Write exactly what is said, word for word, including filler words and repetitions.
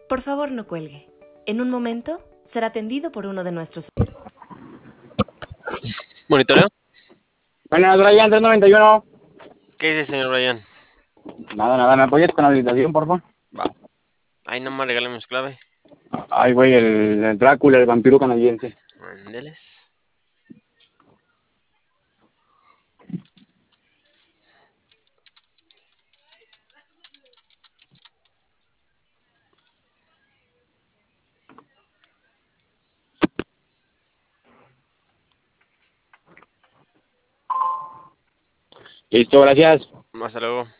Por favor, no cuelgue. En un momento será atendido por uno de nuestros... ¿Monitoreo? Buenas, Brian, tres noventa y uno. ¿Qué dice, señor Brian? Nada, nada, ¿me apoyas con la habilitación, por favor? Va. Ahí nomás regálame su clave. Ay, güey, el, el Drácula, el vampiro canadiense. Ándeles. Listo, gracias. Hasta luego.